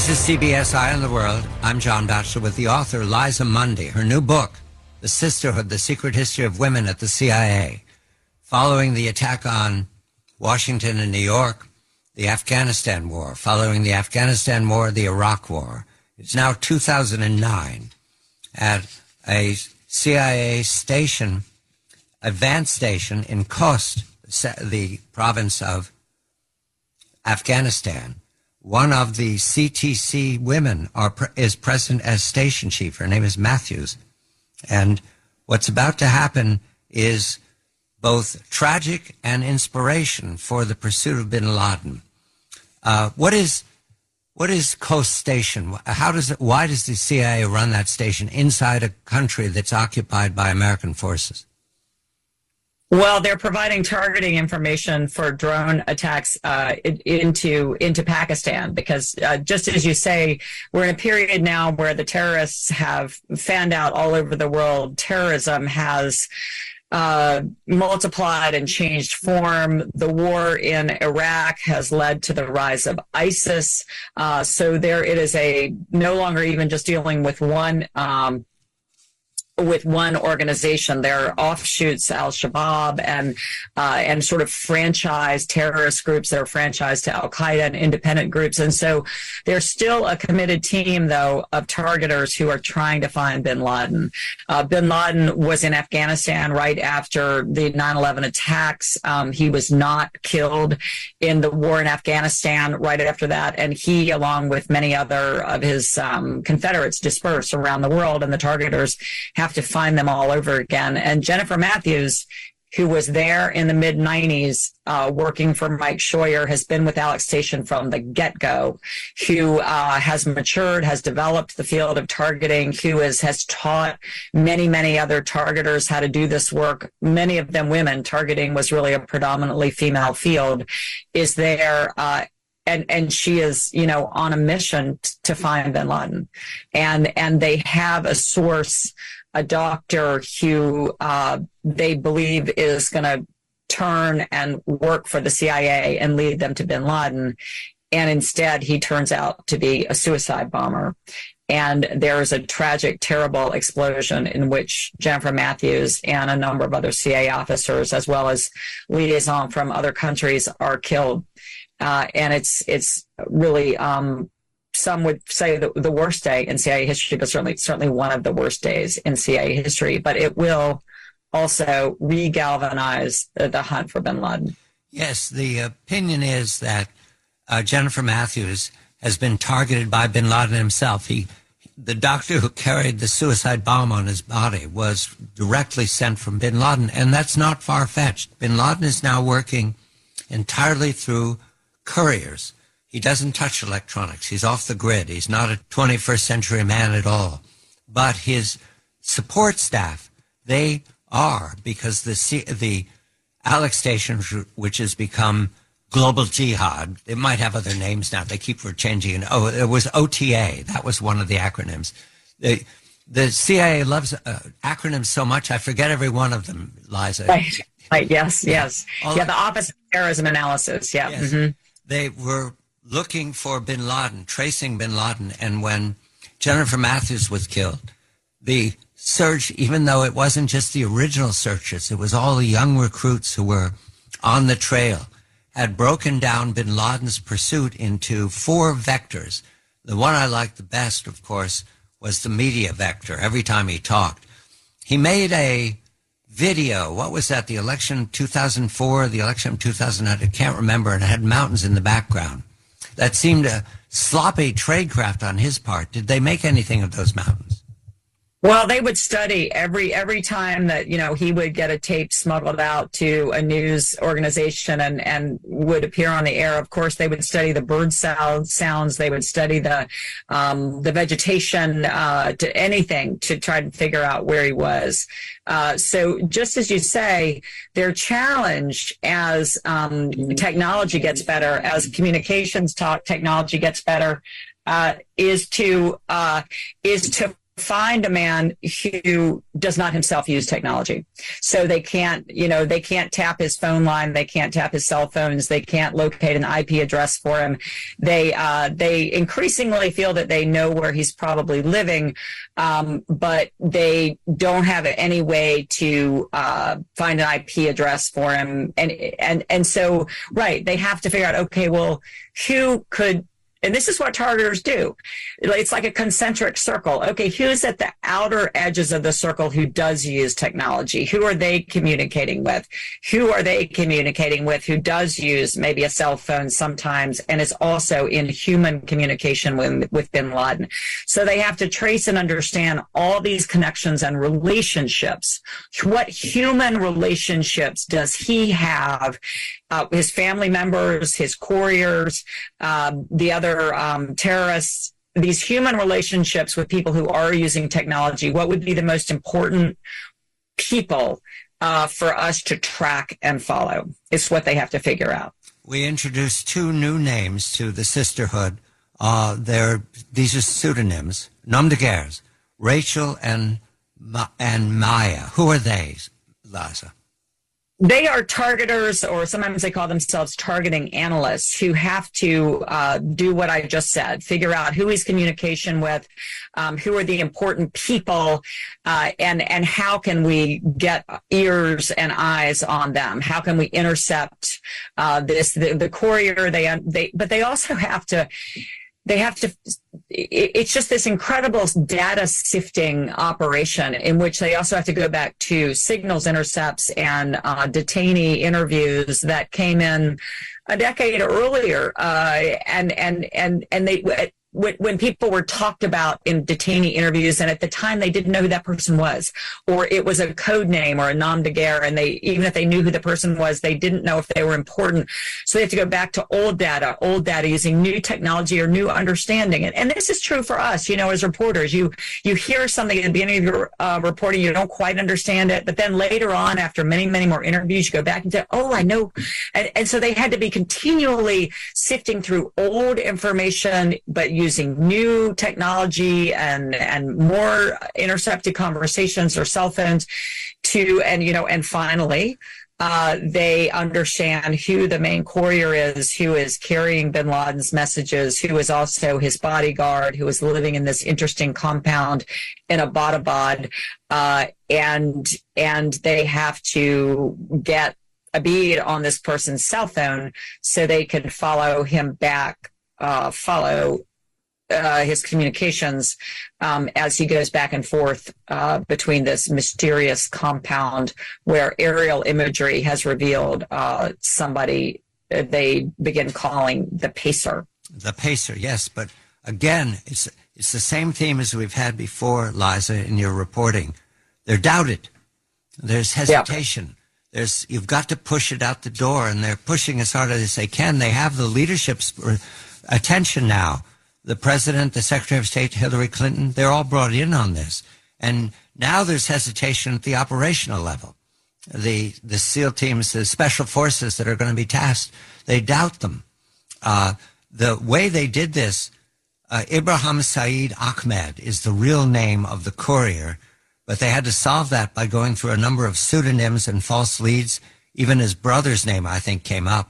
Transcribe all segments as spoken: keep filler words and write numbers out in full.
This is C B S Eye on the World. I'm John Batchelor with the author Liza Mundy. Her new book, The Sisterhood, The Secret History of Women at the C I A. Following the attack on Washington and New York, the Afghanistan War. Following the Afghanistan War, the Iraq War. It's now two thousand nine at a C I A station, advanced station in Khost, the province of Afghanistan. One of the C T C women are, is present as station chief. Her name is Matthews. And what's about to happen is both tragic and inspiration for the pursuit of bin Laden. Uh, what is what is Khost Station? How does it? Why does the C I A run that station inside a country that's occupied by American forces? Well, they're providing targeting information for drone attacks uh, into into Pakistan because, uh, just as you say, we're in a period now where the terrorists have fanned out all over the world. Terrorism has uh, multiplied and changed form. The war in Iraq has led to the rise of ISIS. Uh, so there, it is a no longer even just dealing with one. Um, with one organization. There are offshoots, Al-Shabaab, and uh, and sort of franchise terrorist groups that are franchised to Al-Qaeda and independent groups. And so there's still a committed team, though, of targeters who are trying to find bin Laden. Uh, bin Laden was in Afghanistan right after the nine eleven attacks. Um, he was not killed in the war in Afghanistan right after that. And he, along with many other of his um, Confederates, dispersed around the world, and the targeters have to find them all over again. And Jennifer Matthews, who was there in the mid nineties uh, working for Mike Scheuer, has been with Alex Station from the get-go, who uh, has matured, has developed the field of targeting, who is, has taught many, many other targeters how to do this work, many of them women. Targeting was really a predominantly female field, is there. Uh, And, and she is, you know, on a mission t- to find bin Laden. And, and they have a source, a doctor who uh, they believe is going to turn and work for the C I A and lead them to bin Laden. And instead, he turns out to be a suicide bomber. And there's a tragic, terrible explosion in which Jennifer Matthews and a number of other C I A officers, as well as liaison from other countries, are killed. Uh, and it's it's really, um, some would say the, the worst day in C I A history, but certainly certainly one of the worst days in C I A history. But it will also re-galvanize the, the hunt for bin Laden. Yes, the opinion is that uh, Jennifer Matthews has been targeted by bin Laden himself. He, the doctor who carried the suicide bomb on his body was directly sent from bin Laden, and that's not far-fetched. Bin Laden is now working entirely through couriers. He doesn't touch electronics. He's off the grid. He's not a twenty-first century man at all. But his support staff, they are, because the C- the Alex Station, which has become Global Jihad, it might have other names now. They keep changing it. Oh, it was O T A. That was one of the acronyms. The, the C I A loves uh, acronyms so much, I forget every one of them, Liza. Right, right. Yes, yes. All yeah, the Office of Terrorism Analysis, yeah. Yes. Mm-hmm. They were looking for bin Laden, tracing bin Laden, and when Jennifer Matthews was killed, the search, even though it wasn't just the original searchers, it was all the young recruits who were on the trail, had broken down bin Laden's pursuit into four vectors. The one I liked the best, of course, was the media vector. Every time he talked, he made a video. What was that? The election two thousand four, the election two thousand nine, I can't remember, and it had mountains in the background. That seemed a sloppy tradecraft on his part. Did they make anything of those mountains? Well, they would study every every time that, you know, he would get a tape smuggled out to a news organization and, and would appear on the air. Of course, they would study the bird sound, sounds. They would study the um, the vegetation, uh, to anything to try to figure out where he was. Uh, so just as you say, their challenge as um, technology gets better, as communications talk, technology gets better, uh, is to uh, is to find a man who does not himself use technology. So they can't, you know, they can't tap his phone line. They can't tap his cell phones. They can't locate an I P address for him. They, uh, they increasingly feel that they know where he's probably living, um, but they don't have any way to, uh, find an I P address for him. And, and, and so, right, they have to figure out, okay, well, who could, and this is what targeters do. It's like a concentric circle. Okay, who's at the outer edges of the circle who does use technology? Who are they communicating with? Who are they communicating with who does use maybe a cell phone sometimes and is also in human communication with, with bin Laden? So they have to trace and understand all these connections and relationships. What human relationships does he have? Uh, his family members, his couriers, um, the other um, terrorists, these human relationships with people who are using technology, what would be the most important people uh, for us to track and follow? It's what they have to figure out. We introduced two new names to the sisterhood. Uh, they're, these are pseudonyms, nom de guerres, Rachel and, Ma- and Maya. Who are they, Liza? They are targeters, or sometimes they call themselves targeting analysts, who have to uh, do what I just said, figure out who he's communication with, um, who are the important people, uh, and and how can we get ears and eyes on them? How can we intercept uh, this? The, the courier, they they, but they also have to. They have to, it's just this incredible data sifting operation in which they also have to go back to signals intercepts and uh, detainee interviews that came in a decade earlier. Uh, and, and, and, and they, when, when people were talked about in detainee interviews, and at the time they didn't know who that person was, or it was a code name or a nom de guerre, and they, even if they knew who the person was, they didn't know if they were important. So they have to go back to old data, old data using new technology or new understanding. And, and this is true for us, you know, as reporters. You you hear something at the beginning of your uh, reporting, you don't quite understand it, but then later on, after many, many more interviews, you go back and say, oh, I know. And, and so they had to be continually sifting through old information, but using new technology and and more intercepted conversations or cell phones to, and you know, and finally uh, they understand who the main courier is, who is carrying bin Laden's messages, who is also his bodyguard, who is living in this interesting compound in Abbottabad, uh, and and they have to get a bead on this person's cell phone so they can follow him back, uh, follow Uh, his communications um, as he goes back and forth uh, between this mysterious compound where aerial imagery has revealed uh, somebody uh, they begin calling the Pacer. The Pacer, yes. But again, it's it's the same theme as we've had before, Liza, in your reporting. They're doubted. There's hesitation. Yeah. There's you've got to push it out the door, and they're pushing as hard as they can. They have the leadership's attention now. The president, the Secretary of State, Hillary Clinton, they're all brought in on this. And now there's hesitation at the operational level. The the SEAL teams, the special forces that are going to be tasked, they doubt them. Uh, the way they did this, uh, Ibrahim Saeed Ahmed is the real name of the courier, but they had to solve that by going through a number of pseudonyms and false leads. Even his brother's name, I think, came up.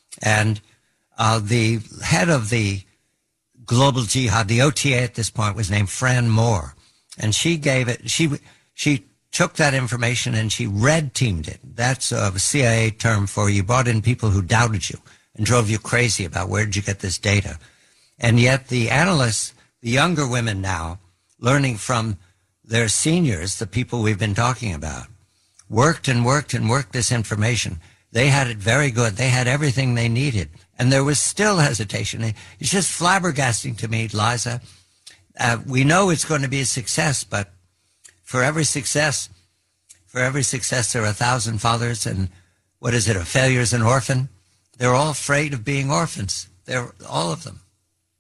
And uh, the head of the Global Jihad, the O T A at this point, was named Fran Moore, and she gave it. She she took that information and she red teamed it. That's a C I A term for you brought in people who doubted you and drove you crazy about where did you get this data. And yet the analysts, the younger women now, learning from their seniors, the people we've been talking about, worked and worked and worked this information. They had it very good. They had everything they needed. And there was still hesitation. It's just flabbergasting to me, Liza. Uh, we know it's going to be a success, but for every success, for every success, there are a thousand fathers. And what is it? A failure is an orphan. They're all afraid of being orphans. They're all of them.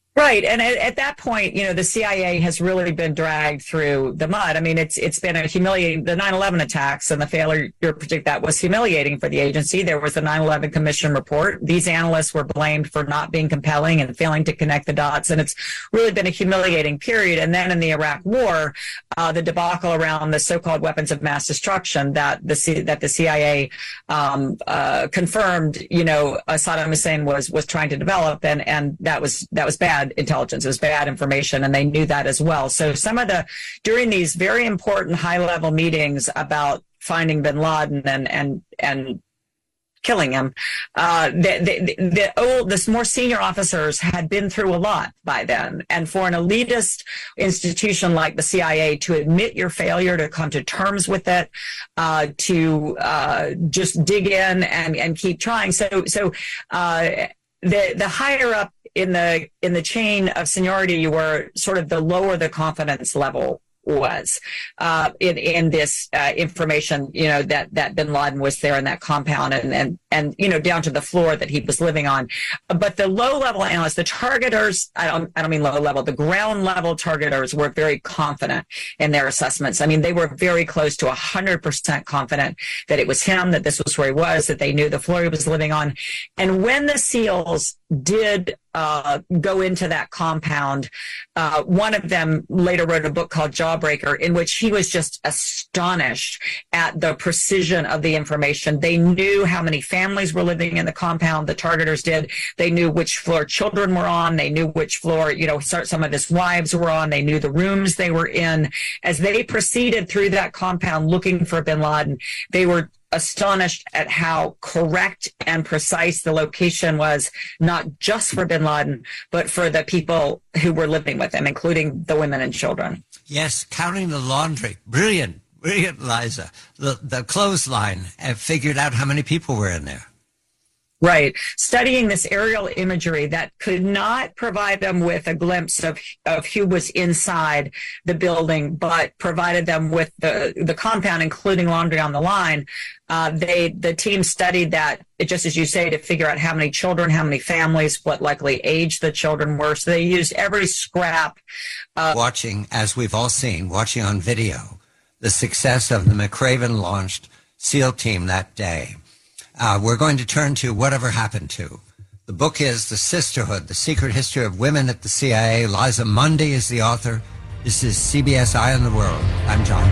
Right. And at, at that point, you know, the C I A has really been dragged through the mud. I mean, it's it's been a humiliating, the nine eleven attacks and the failure to predict that was humiliating for the agency. There was the nine eleven Commission report. These analysts were blamed for not being compelling and failing to connect the dots. And it's really been a humiliating period. And then in the Iraq War, uh, the debacle around the so-called weapons of mass destruction that the C, that the C I A um, uh, confirmed, you know, uh, Saddam Hussein was was trying to develop, and and that was that was bad intelligence. It was bad information, and they knew that as well. So some of the, during these very important high level meetings about finding bin Laden and, and, and killing him, uh, the, the, the old, the more senior officers had been through a lot by then. And for an elitist institution like the C I A to admit your failure, to come to terms with it, uh, to, uh, just dig in and, and keep trying. So, so, uh, the, the higher up in the in the chain of seniority you were, sort of the lower the confidence level was uh, in in this uh, information, you know, that that bin Laden was there in that compound, and and and you know, down to the floor that he was living on. But the low level analysts, the targeters, I don't I don't mean low level, the ground level targeters were very confident in their assessments. I mean, they were very close to a hundred percent confident that it was him, that this was where he was, that they knew the floor he was living on. And when the SEALs did uh, go into that compound, uh, one of them later wrote a book called Jawbreaker, in which he was just astonished at the precision of the information. They knew how many families were living in the compound, the targeters did. They knew which floor children were on. They knew which floor, you know, some of his wives were on. They knew the rooms they were in. As they proceeded through that compound looking for bin Laden, they were astonished at how correct and precise the location was, not just for bin Laden, but for the people who were living with him, including the women and children. Yes, counting the laundry. Brilliant, brilliant, Liza. The, the clothesline uh, figured out how many people were in there. Right. Studying this aerial imagery that could not provide them with a glimpse of, of who was inside the building, but provided them with the, the compound, including laundry on the line. Uh, they, the team studied that, just as you say, to figure out how many children, how many families, what likely age the children were. So they used every scrap. Uh, watching, as we've all seen, watching on video, the success of the McRaven launched SEAL team that day. Uh, we're going to turn to Whatever Happened To. The book is The Sisterhood, The Secret History of Women at the C I A. Liza Mundy is the author. This is C B S Eye on the World. I'm John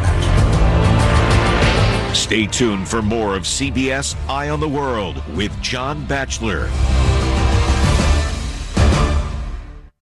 Batchelor. Stay tuned for more of C B S Eye on the World with John Batchelor.